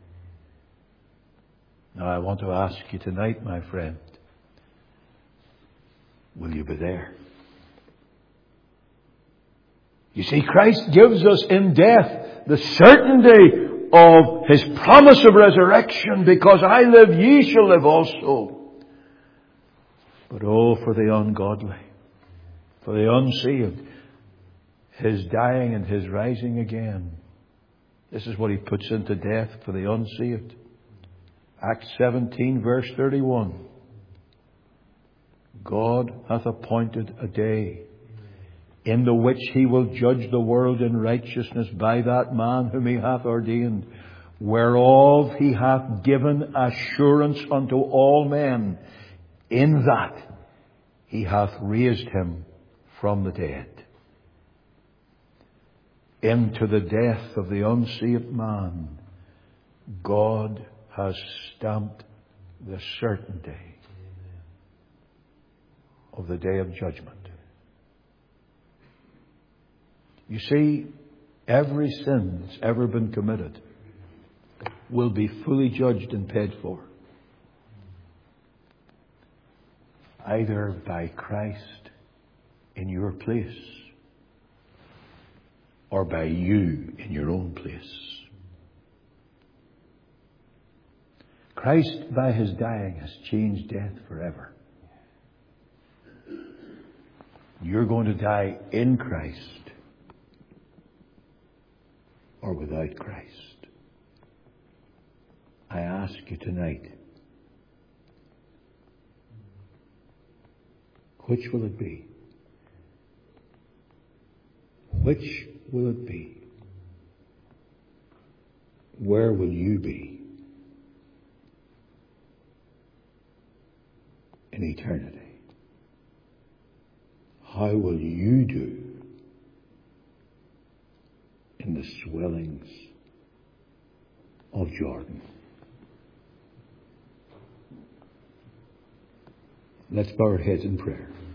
[SPEAKER 1] Now I want to ask you tonight, my friend, will you be there? You see, Christ gives us in death the certainty of His promise of resurrection. Because I live, ye shall live also. But oh, for the ungodly, for the unsaved, His dying and His rising again. This is what He puts into death for the unsaved. Acts seventeen verse thirty-one. God hath appointed a day in the which He will judge the world in righteousness by that man whom He hath ordained, whereof He hath given assurance unto all men, in that He hath raised Him from the dead. Into the death of the unsaved man, God has stamped the certainty of the day of judgment. You see, every sin that's ever been committed will be fully judged and paid for. Either by Christ in your place or by you in your own place. Christ, by His dying, has changed death forever. You're going to die in Christ or without Christ. I ask you tonight, which will it be? Which will it be? Where will you be in eternity? How will you do in the swellings of Jordan? Let's bow our heads in prayer.